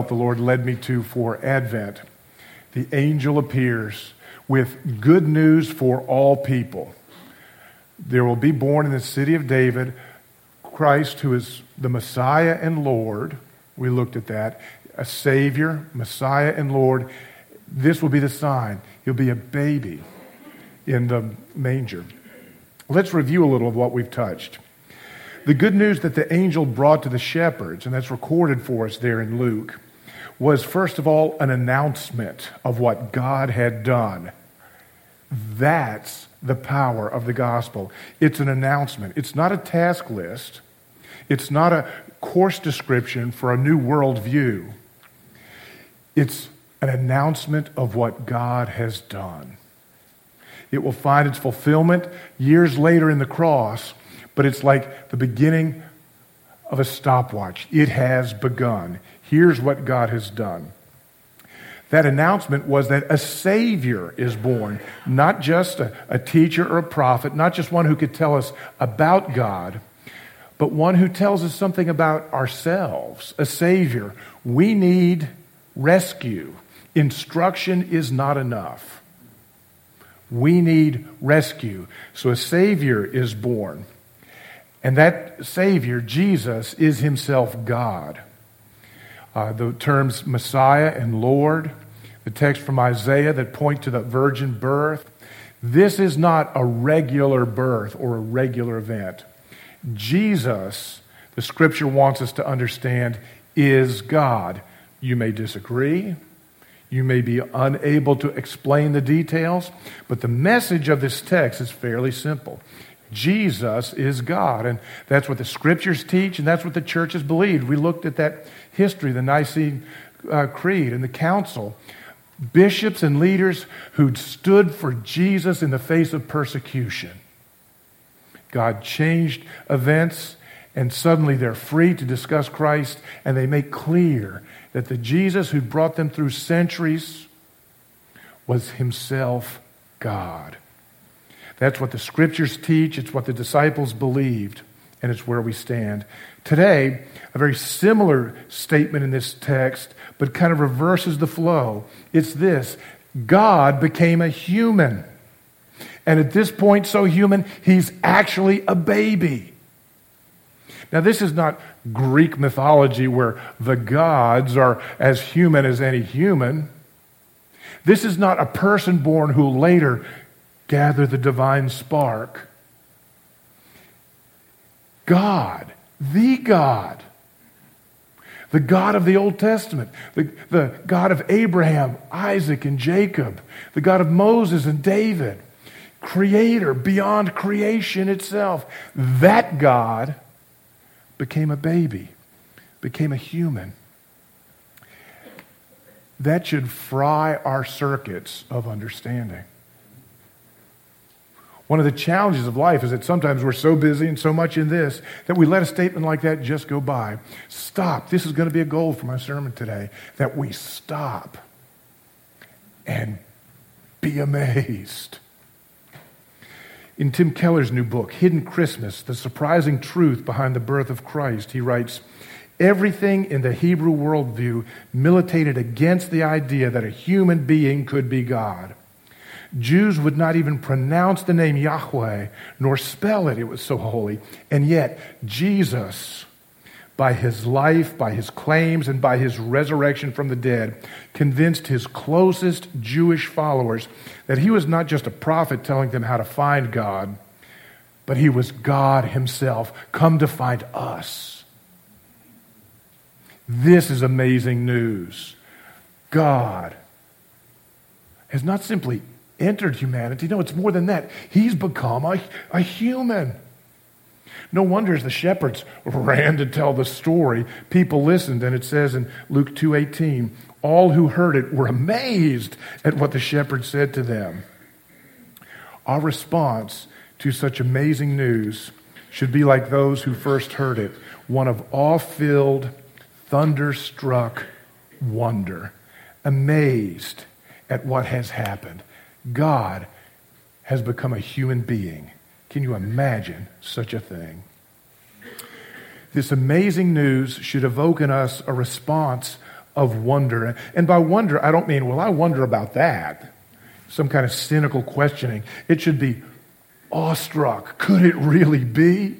the Lord led me to for Advent. The angel appears with good news for all people. There will be born in the city of David Christ, who is the Messiah and Lord. We looked at that. A Savior, Messiah and Lord. This will be the sign. He'll be a baby in the manger. Let's review a little of what we've touched. The good news that the angel brought to the shepherds, and that's recorded for us there in Luke, was first of all an announcement of what God had done. That's the power of the gospel. It's an announcement. It's not a task list. It's not a course description for a new worldview. It's an announcement of what God has done. It will find its fulfillment years later in the cross, but it's like the beginning of a stopwatch. It has begun. Here's what God has done. That announcement was that a Savior is born, not just a teacher or a prophet, not just one who could tell us about God, but one who tells us something about ourselves, a Savior. We need rescue. Instruction is not enough. We need rescue. So a Savior is born. And that Savior, Jesus, is himself God. The terms Messiah and Lord, the text from Isaiah that point to the virgin birth, this is not a regular birth or a regular event. Jesus, the Scripture wants us to understand, is God. You may disagree. You may be unable to explain the details, but the message of this text is fairly simple. Jesus is God, and that's what the Scriptures teach, and that's what the church has believed. We looked at that history, the Nicene Creed and the Council. Bishops and leaders who'd stood for Jesus in the face of persecution. God changed events, and suddenly they're free to discuss Christ, and they make clear that the Jesus who brought them through centuries was himself God. That's what the Scriptures teach. It's what the disciples believed, and it's where we stand. Today, a very similar statement in this text, but kind of reverses the flow. It's this: God became a human. And at this point, so human, he's actually a baby. Now, this is not Greek mythology where the gods are as human as any human. This is not a person born who later gather the divine spark. God, the God of the Old Testament, the God of Abraham, Isaac, and Jacob, the God of Moses and David, Creator beyond creation itself. That God became a baby, became a human. That should fry our circuits of understanding. One of the challenges of life is that sometimes we're so busy and so much in this that we let a statement like that just go by. Stop. This is going to be a goal for my sermon today, that we stop and be amazed. In Tim Keller's new book, Hidden Christmas, The Surprising Truth Behind the Birth of Christ, he writes, everything in the Hebrew worldview militated against the idea that a human being could be God. Jews would not even pronounce the name Yahweh, nor spell it. It was so holy. And yet, Jesus, by his life, by his claims, and by his resurrection from the dead, convinced his closest Jewish followers that he was not just a prophet telling them how to find God, but he was God himself, come to find us. This is amazing news. God has not simply entered humanity. No, it's more than that. He's become a human. No wonder as the shepherds ran to tell the story, people listened, and it says in Luke 2:18, all who heard it were amazed at what the shepherds said to them. Our response to such amazing news should be like those who first heard it, one of awe-filled, thunderstruck wonder, amazed at what has happened. God has become a human being. Can you imagine such a thing? This amazing news should evoke in us a response of wonder. And by wonder, I don't mean, well, I wonder about that. Some kind of cynical questioning. It should be awestruck. Could it really be?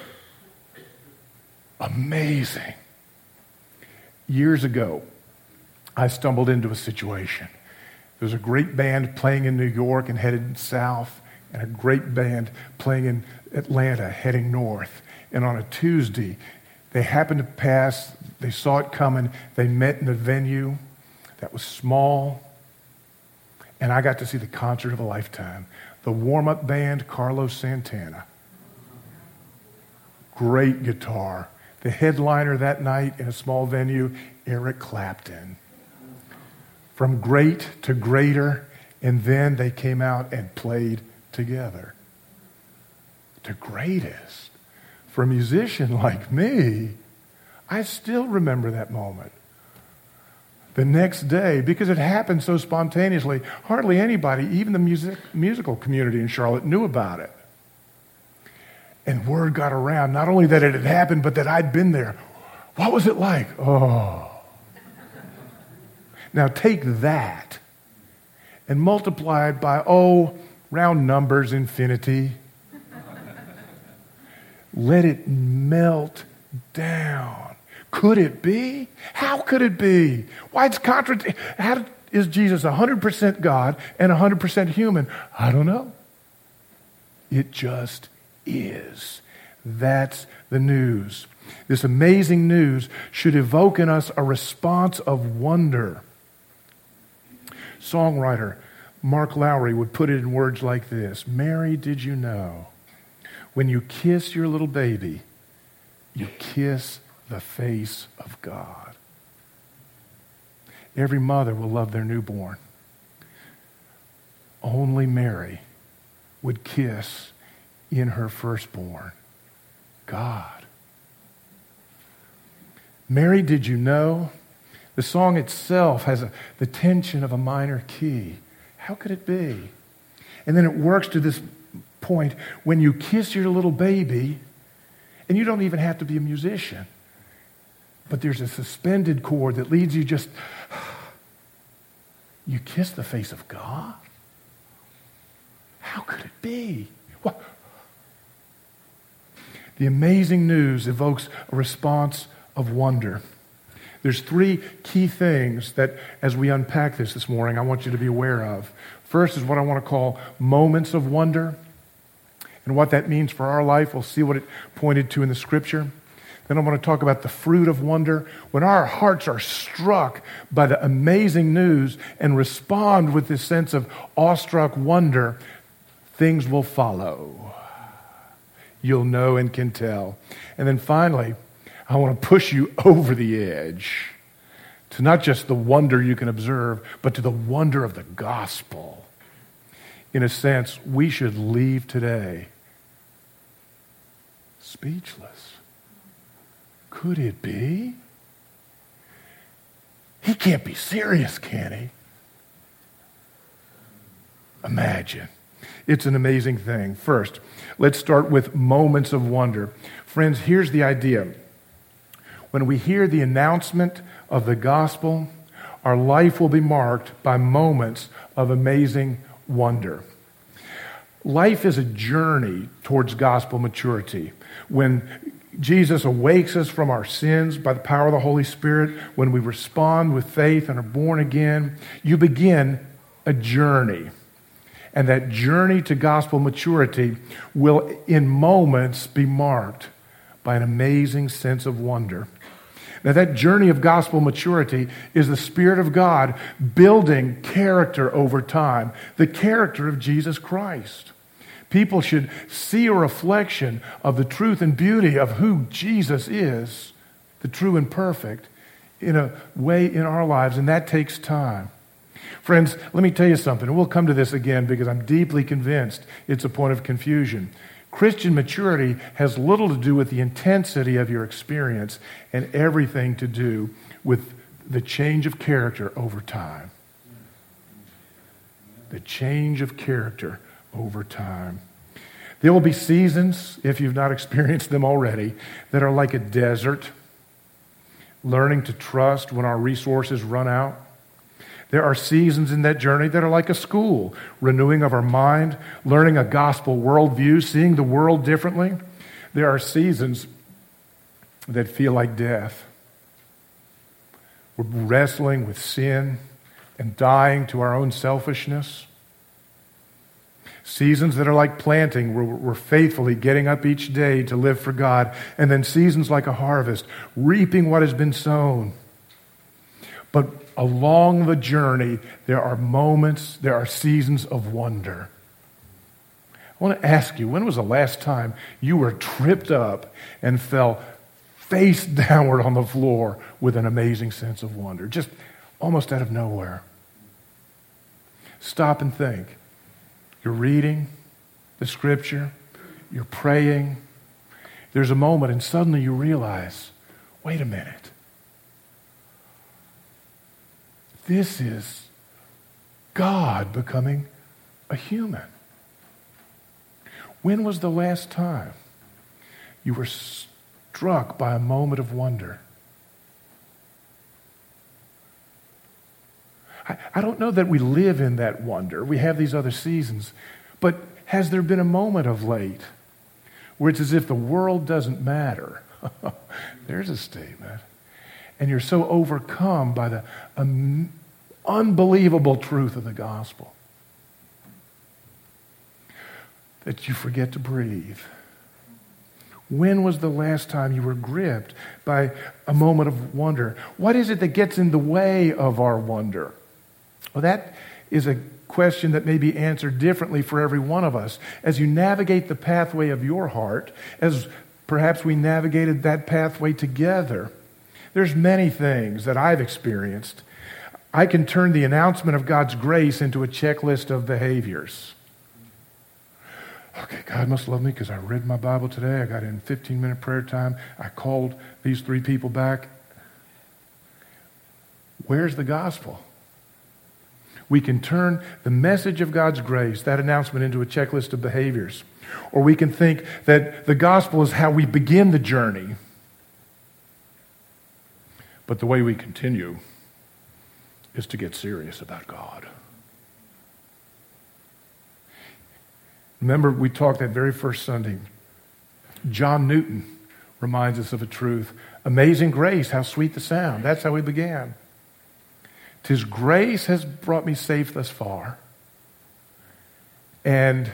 Amazing. Years ago, I stumbled into a situation. There was a great band playing in New York and headed south, and a great band playing in Atlanta heading north. And on a Tuesday, they happened to pass, they saw it coming, they met in a venue that was small, and I got to see the concert of a lifetime. The warm-up band, Carlos Santana. Great guitar. The headliner that night in a small venue, Eric Clapton. From great to greater, and then they came out and played together. The greatest. For a musician like me, I still remember that moment. The next day, because it happened so spontaneously, hardly anybody, even the musical community in Charlotte, knew about it. And word got around, not only that it had happened, but that I'd been there. What was it like? Oh. Now take that and multiply it by, round numbers, infinity. Let it melt down. Could it be? How could it be? Why it's how is Jesus 100% God and 100% human? I don't know. It just is. That's the news. This amazing news should evoke in us a response of wonder. Songwriter Mark Lowry would put it in words like this: Mary, did you know, when you kiss your little baby, you kiss the face of God. Every mother will love their newborn. Only Mary would kiss in her firstborn God. Mary, did you know? The song itself has the tension of a minor key. How could it be? And then it works to this point when you kiss your little baby, and you don't even have to be a musician, but there's a suspended chord that leads you just, you kiss the face of God? How could it be? What? The amazing news evokes a response of wonder. There's three key things that, as we unpack this morning, I want you to be aware of. First is what I want to call moments of wonder. And what that means for our life, we'll see what it pointed to in the Scripture. Then I want to talk about the fruit of wonder. When our hearts are struck by the amazing news and respond with this sense of awestruck wonder, things will follow. You'll know and can tell. And then finally, I want to push you over the edge to not just the wonder you can observe, but to the wonder of the gospel. In a sense, we should leave today speechless. Could it be? He can't be serious, can he? Imagine. It's an amazing thing. First, let's start with moments of wonder. Friends, here's the idea. When we hear the announcement of the gospel, our life will be marked by moments of amazing wonder. Life is a journey towards gospel maturity. When Jesus awakes us from our sins by the power of the Holy Spirit, when we respond with faith and are born again, you begin a journey. And that journey to gospel maturity will, in moments, be marked by an amazing sense of wonder. Now, that journey of gospel maturity is the Spirit of God building character over time, the character of Jesus Christ. People should see a reflection of the truth and beauty of who Jesus is, the true and perfect, in a way in our lives, and that takes time. Friends, let me tell you something, and we'll come to this again because I'm deeply convinced it's a point of confusion. Christian maturity has little to do with the intensity of your experience and everything to do with the change of character over time. The change of character over time. There will be seasons, if you've not experienced them already, that are like a desert, learning to trust when our resources run out. There are seasons in that journey that are like a school, renewing of our mind, learning a gospel worldview, seeing the world differently. There are seasons that feel like death. We're wrestling with sin and dying to our own selfishness. Seasons that are like planting, where we're faithfully getting up each day to live for God. And then seasons like a harvest, reaping what has been sown. But along the journey, there are moments, there are seasons of wonder. I want to ask you, when was the last time you were tripped up and fell face downward on the floor with an amazing sense of wonder, just almost out of nowhere? Stop and think. You're reading the scripture, you're praying. There's a moment and suddenly you realize, wait a minute. This is God becoming a human. When was the last time you were struck by a moment of wonder? I don't know that we live in that wonder. We have these other seasons. But has there been a moment of late where it's as if the world doesn't matter? There's a statement. And you're so overcome by the unbelievable truth of the gospel that you forget to breathe. When was the last time you were gripped by a moment of wonder? What is it that gets in the way of our wonder? Well, that is a question that may be answered differently for every one of us. As you navigate the pathway of your heart, as perhaps we navigated that pathway together, there's many things that I've experienced. I can turn the announcement of God's grace into a checklist of behaviors. Okay, God must love me because I read my Bible today. I got in 15-minute prayer time. I called these 3 people back. Where's the gospel? We can turn the message of God's grace, that announcement, into a checklist of behaviors. Or we can think that the gospel is how we begin the journey. But the way we continue is to get serious about God. Remember, we talked that very first Sunday. John Newton reminds us of a truth. Amazing grace, how sweet the sound. That's how we began. 'Tis grace has brought me safe thus far. And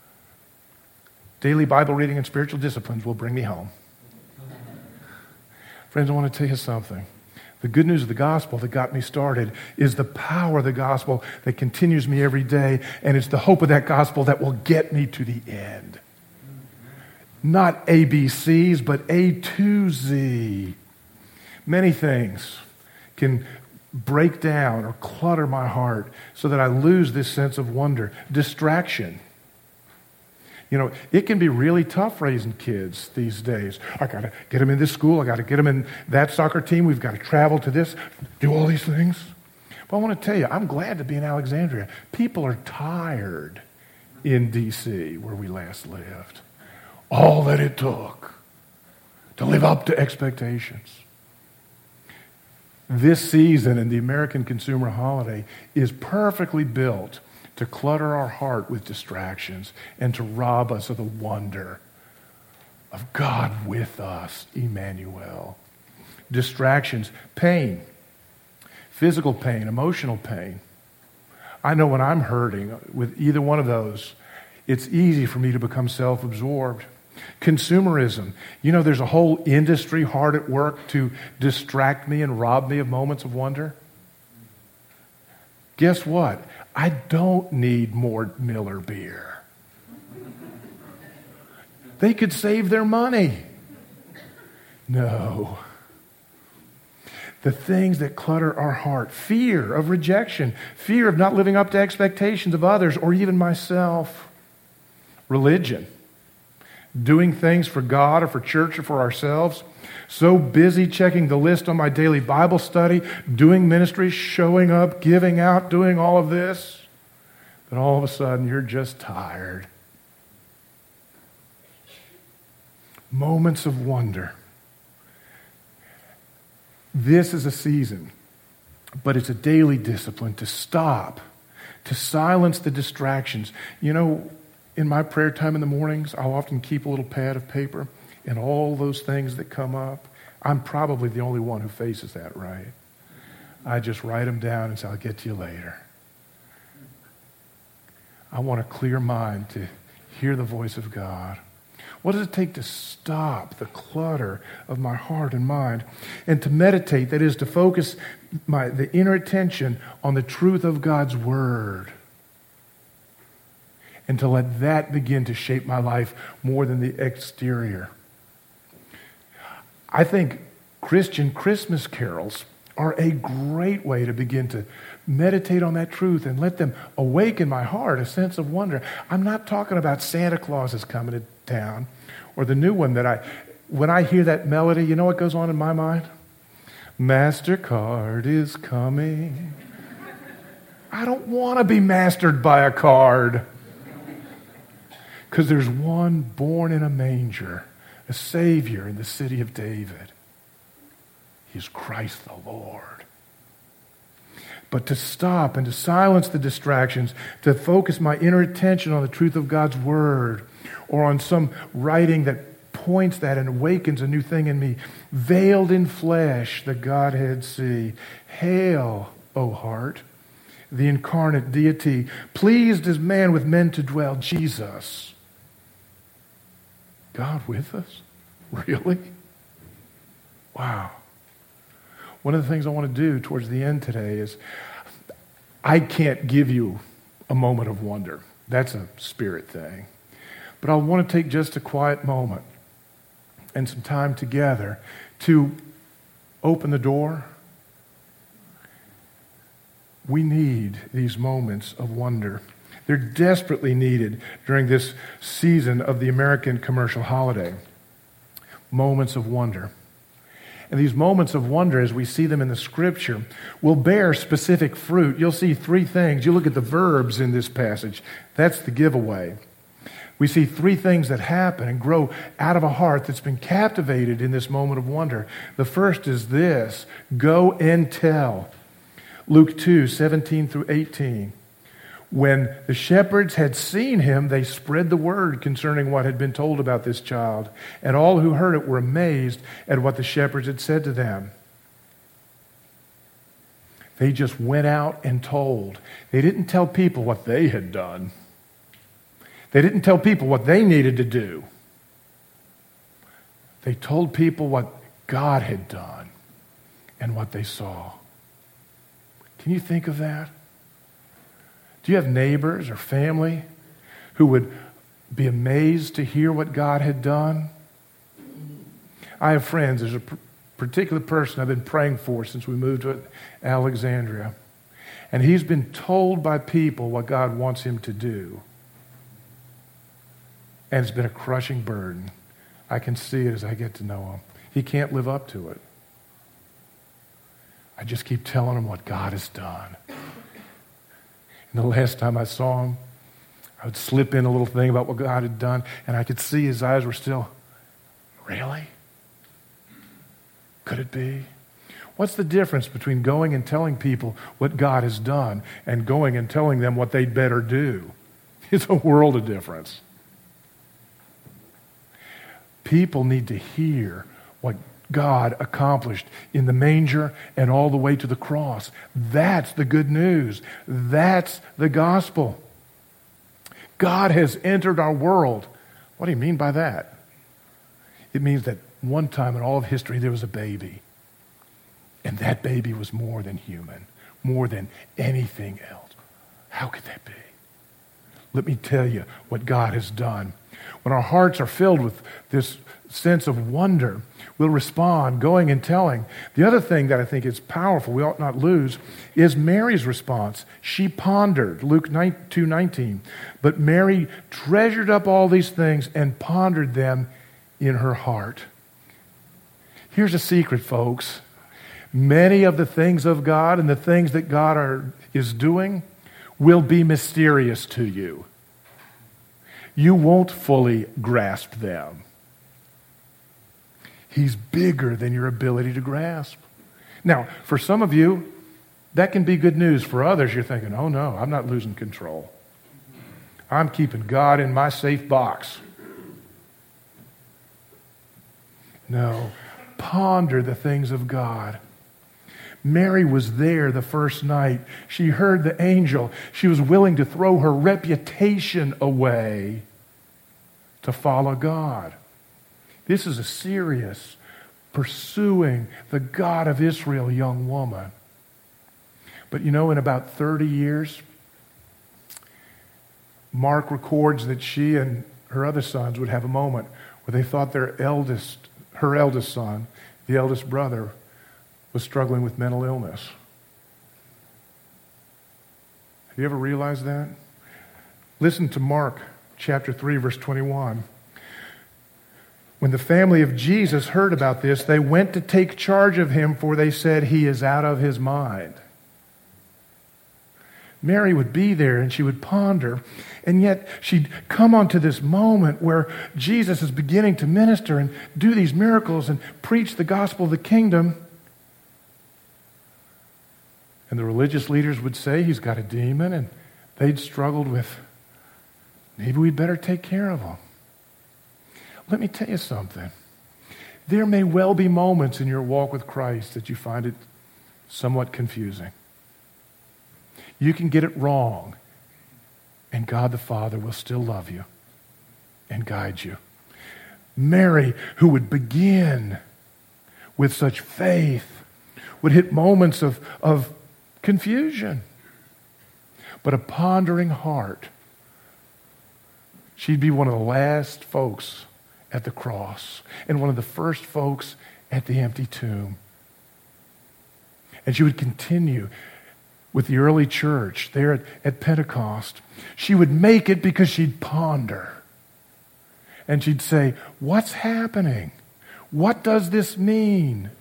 daily Bible reading and spiritual disciplines will bring me home. Friends, I want to tell you something. The good news of the gospel that got me started is the power of the gospel that continues me every day, and it's the hope of that gospel that will get me to the end. Not ABCs, but A to Z. Many things can break down or clutter my heart so that I lose this sense of wonder. Distraction. You know, it can be really tough raising kids these days. I got to get them in this school. I got to get them in that soccer team. We've got to travel to this, do all these things. But I want to tell you, I'm glad to be in Alexandria. People are tired in D.C., where we last lived. All that it took to live up to expectations. This season in the American consumer holiday is perfectly built to clutter our heart with distractions and to rob us of the wonder of God with us, Emmanuel. Distractions, pain, physical pain, emotional pain. I know when I'm hurting with either one of those, it's easy for me to become self-absorbed. Consumerism. You know, there's a whole industry hard at work to distract me and rob me of moments of wonder. Guess what? I don't need more Miller beer. They could save their money. No. The things that clutter our heart, fear of rejection, fear of not living up to expectations of others or even myself. Religion. Doing things for God or for church or for ourselves. So busy checking the list on my daily Bible study, doing ministry, showing up, giving out, doing all of this, that all of a sudden you're just tired. Moments of wonder. This is a season, but it's a daily discipline to stop, to silence the distractions. You know, in my prayer time in the mornings, I'll often keep a little pad of paper and all those things that come up. I'm probably the only one who faces that, right? I just write them down and say, I'll get to you later. I want a clear mind to hear the voice of God. What does it take to stop the clutter of my heart and mind and to meditate, that is, to focus the inner attention on the truth of God's Word and to let that begin to shape my life more than the exterior? I think Christian Christmas carols are a great way to begin to meditate on that truth and let them awaken my heart a sense of wonder. I'm not talking about Santa Claus is coming to town or the new one that when I hear that melody, you know what goes on in my mind? MasterCard is coming. I don't want to be mastered by a card, because there's one born in a manger, a Savior in the city of David. He's Christ the Lord. But to stop and to silence the distractions, to focus my inner attention on the truth of God's Word or on some writing that points that and awakens a new thing in me. Veiled in flesh, the Godhead see. Hail, O heart, the incarnate deity, pleased as man with men to dwell, Jesus. God with us? Really? Wow. One of the things I want to do towards the end today is I can't give you a moment of wonder. That's a spirit thing. But I want to take just a quiet moment and some time together to open the door. We need these moments of wonder. They're desperately needed during this season of the American commercial holiday. Moments of wonder. And these moments of wonder, as we see them in the Scripture, will bear specific fruit. You'll see three things. You look at the verbs in this passage. That's the giveaway. We see three things that happen and grow out of a heart that's been captivated in this moment of wonder. The first is this: go and tell. Luke 2:17 through 18. When the shepherds had seen him, they spread the word concerning what had been told about this child. And all who heard it were amazed at what the shepherds had said to them. They just went out and told. They didn't tell people what they had done. They didn't tell people what they needed to do. They told people what God had done and what they saw. Can you think of that? Do you have neighbors or family who would be amazed to hear what God had done? I have friends. There's a particular person I've been praying for since we moved to Alexandria. And he's been told by people what God wants him to do. And it's been a crushing burden. I can see it as I get to know him. He can't live up to it. I just keep telling him what God has done. And the last time I saw him, I would slip in a little thing about what God had done, and I could see his eyes were still, really? Could it be? What's the difference between going and telling people what God has done and going and telling them what they'd better do? It's a world of difference. People need to hear what God accomplished in the manger and all the way to the cross. That's the good news. That's the gospel. God has entered our world. What do you mean by that? It means that one time in all of history there was a baby. And that baby was more than human, more than anything else. How could that be? Let me tell you what God has done. When our hearts are filled with this sense of wonder, we'll respond, going and telling. The other thing that I think is powerful, we ought not lose, is Mary's response. She pondered, Luke 2:19. But Mary treasured up all these things and pondered them in her heart. Here's a secret, folks. Many of the things of God and the things that God is doing will be mysterious to you. You won't fully grasp them. He's bigger than your ability to grasp. Now, for some of you, that can be good news. For others, you're thinking, oh no, I'm not losing control. I'm keeping God in my safe box. No, ponder the things of God. Mary was there the first night. She heard the angel. She was willing to throw her reputation away to follow God. This is a serious, pursuing the God of Israel young woman. But you know, in about 30 years, Mark records that she and her other sons would have a moment where they thought her eldest son, the eldest brother, was struggling with mental illness. Have you ever realized that? Listen to Mark chapter 3, verse 21. When the family of Jesus heard about this, they went to take charge of him, for they said, he is out of his mind. Mary would be there and she would ponder, and yet she'd come onto this moment where Jesus is beginning to minister and do these miracles and preach the gospel of the kingdom. And the religious leaders would say he's got a demon, and they'd struggled with, maybe we'd better take care of him. Let me tell you something. There may well be moments in your walk with Christ that you find it somewhat confusing. You can get it wrong, and God the Father will still love you and guide you. Mary, who would begin with such faith, would hit moments of confusion, but a pondering heart. She'd be one of the last folks at the cross and one of the first folks at the empty tomb. And she would continue with the early church there at Pentecost. She would make it because she'd ponder. And she'd say, what's happening? What does this mean?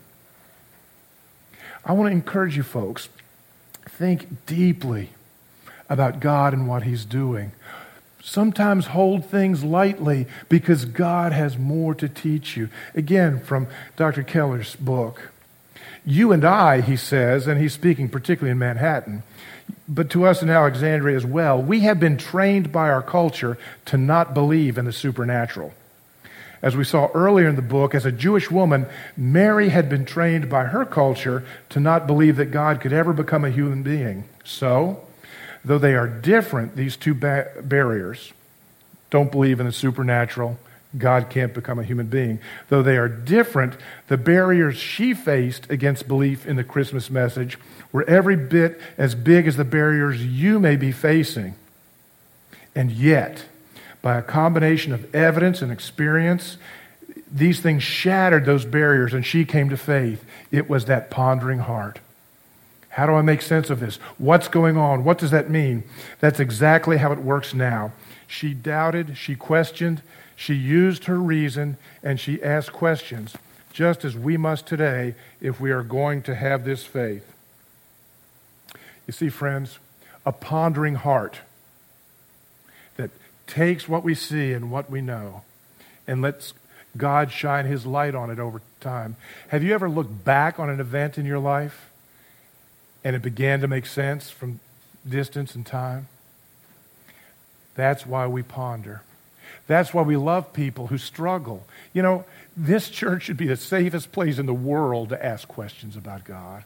I want to encourage you folks, think deeply about God and what he's doing. Sometimes hold things lightly because God has more to teach you. Again, from Dr. Keller's book. You and I, he says, and he's speaking particularly in Manhattan, but to us in Alexandria as well, we have been trained by our culture to not believe in the supernatural. As we saw earlier in the book, as a Jewish woman, Mary had been trained by her culture to not believe that God could ever become a human being. So, though they are different, these two barriers, don't believe in the supernatural, God can't become a human being. Though they are different, the barriers she faced against belief in the Christmas message were every bit as big as the barriers you may be facing. And yet, by a combination of evidence and experience, these things shattered those barriers and she came to faith. It was that pondering heart. How do I make sense of this? What's going on? What does that mean? That's exactly how it works now. She doubted, she questioned, she used her reason, and she asked questions, just as we must today if we are going to have this faith. You see, friends, a pondering heart that takes what we see and what we know and lets God shine his light on it over time. Have you ever looked back on an event in your life and it began to make sense from distance and time? That's why we ponder. That's why we love people who struggle. You know, this church should be the safest place in the world to ask questions about God.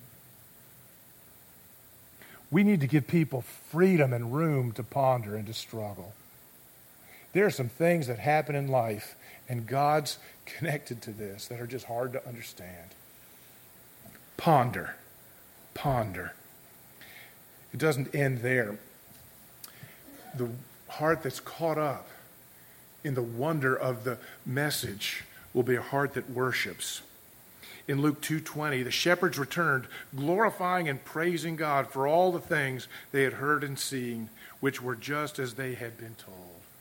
We need to give people freedom and room to ponder and to struggle. There are some things that happen in life, and God's connected to this, that are just hard to understand. Ponder. Ponder. It doesn't end there. The heart that's caught up in the wonder of the message will be a heart that worships. In Luke 2:20, the shepherds returned, glorifying and praising God for all the things they had heard and seen, which were just as they had been told.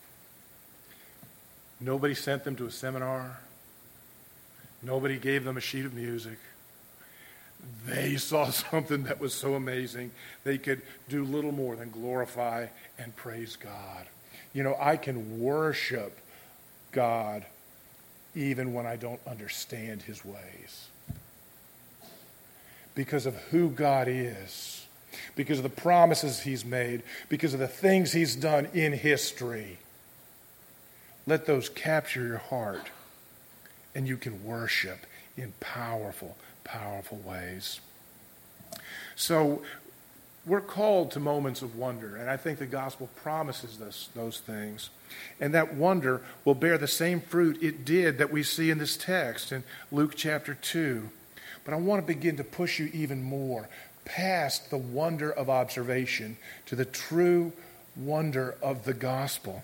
Nobody sent them to a seminar. Nobody gave them a sheet of music. They saw something that was so amazing, they could do little more than glorify and praise God. You know, I can worship God even when I don't understand his ways. because of who God is, because of the promises he's made, because of the things he's done in history. Let those capture your heart, and you can worship in powerful, powerful ways. So we're called to moments of wonder, and I think the gospel promises those things. And that wonder will bear the same fruit it did that we see in this text in Luke chapter 2. But I want to begin to push you even more past the wonder of observation to the true wonder of the gospel.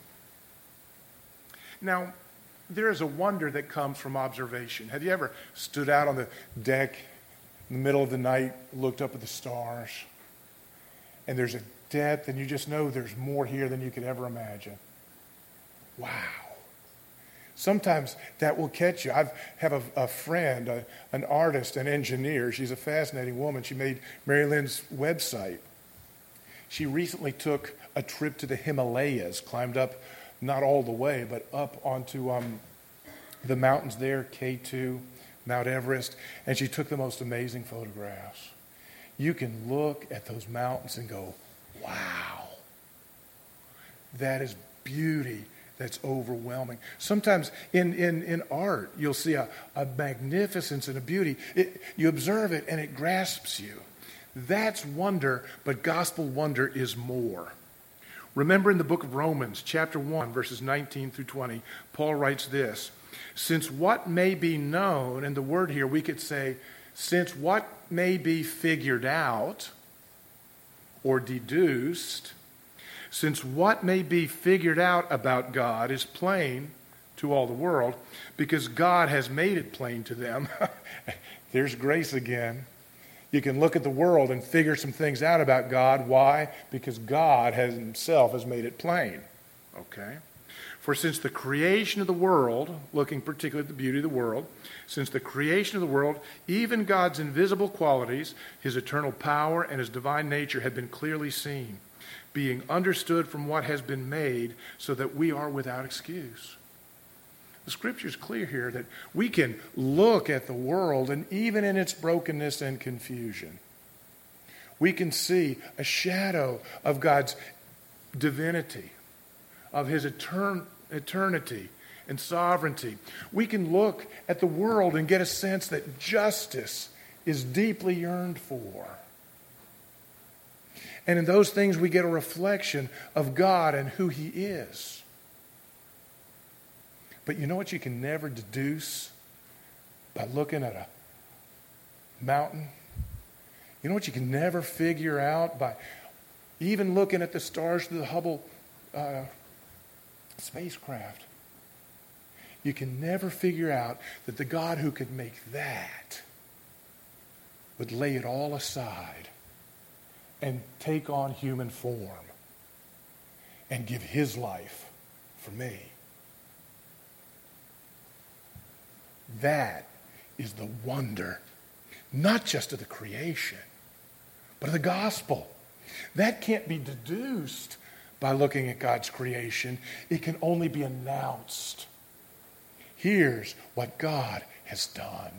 Now, there is a wonder that comes from observation. Have you ever stood out on the deck in the middle of the night, looked up at the stars, and there's a depth, and you just know there's more here than you could ever imagine? Wow. Sometimes that will catch you. I have a friend, an artist, an engineer. She's a fascinating woman. She made Mary Lynn's website. She recently took a trip to the Himalayas, climbed up, not all the way, but up onto the mountains there, K2, Mount Everest, and she took the most amazing photographs. You can look at those mountains and go, wow, that is beauty that's overwhelming. Sometimes in art, you'll see a magnificence and a beauty. You observe it and it grasps you. That's wonder, but gospel wonder is more. Remember in the book of Romans, chapter 1, verses 19 through 20, Paul writes this: since what may be known, and the word here we could say, since what may be figured out or deduced, since what may be figured out about God is plain to all the world, because God has made it plain to them. There's grace again. You can look at the world and figure some things out about God. Why? Because God himself has made it plain. Okay? For since the creation of the world, looking particularly at the beauty of the world, since the creation of the world, even God's invisible qualities, his eternal power and his divine nature have been clearly seen, being understood from what has been made, so that we are without excuse. The scripture is clear here that we can look at the world, and even in its brokenness and confusion, we can see a shadow of God's divinity, of his eternity and sovereignty. We can look at the world and get a sense that justice is deeply yearned for. And in those things we get a reflection of God and who he is. But you know what you can never deduce by looking at a mountain? You know what you can never figure out by even looking at the stars through the Hubble spacecraft? You can never figure out that the God who could make that would lay it all aside and take on human form and give his life for me. That is the wonder, not just of the creation, but of the gospel. That can't be deduced by looking at God's creation. It can only be announced. Here's what God has done.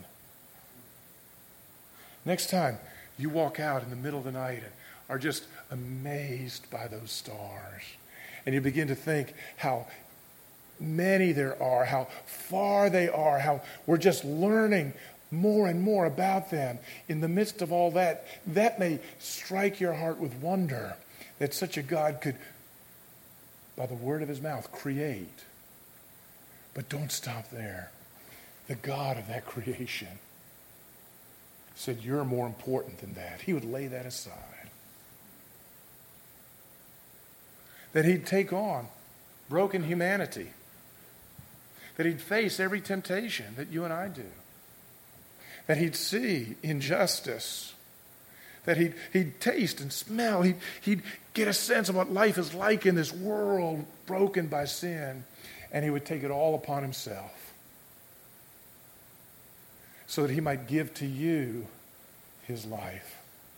Next time you walk out in the middle of the night and are just amazed by those stars, and you begin to think how many there are, how far they are, how we're just learning more and more about them. In the midst of all that, that may strike your heart with wonder that such a God could, by the word of his mouth, create. But don't stop there. The God of that creation said, you're more important than that. He would lay that aside. That he'd take on broken humanity. That he'd face every temptation that you and I do. That he'd see injustice. That he'd taste and smell. He'd get a sense of what life is like in this world broken by sin. And he would take it all upon himself so that he might give to you his life.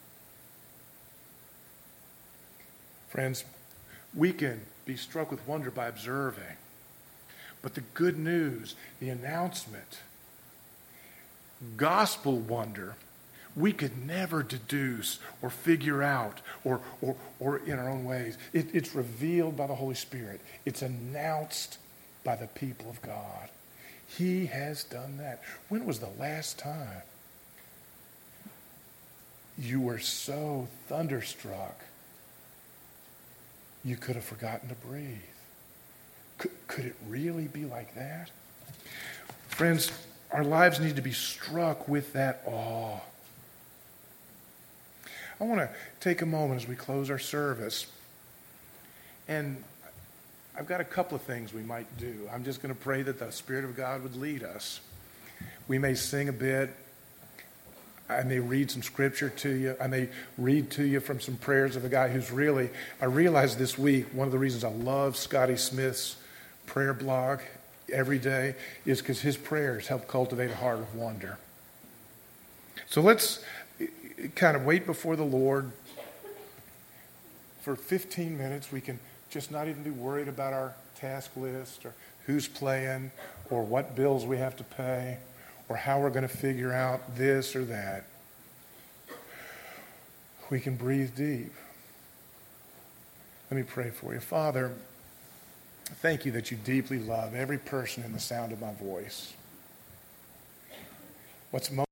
Friends, we can be struck with wonder by observing. But the good news, the announcement, gospel wonder we could never deduce or figure out or in our own ways. It's revealed by the Holy Spirit. It's announced by the people of God. He has done that. When was the last time you were so thunderstruck you could have forgotten to breathe? Could it really be like that? Friends, our lives need to be struck with that awe. I want to take a moment as we close our service, and I've got a couple of things we might do. I'm just going to pray that the Spirit of God would lead us. We may sing a bit. I may read some scripture to you. I may read to you from some prayers of a guy who's really, I realized this week, one of the reasons I love Scotty Smith's prayer blog every day is because his prayers help cultivate a heart of wonder. So let's kind of wait before the Lord for 15 minutes. We can just not even be worried about our task list or who's playing or what bills we have to pay or how we're going to figure out this or that. We can breathe deep. Let me pray for you. Father, thank you that you deeply love every person in the sound of my voice. What's most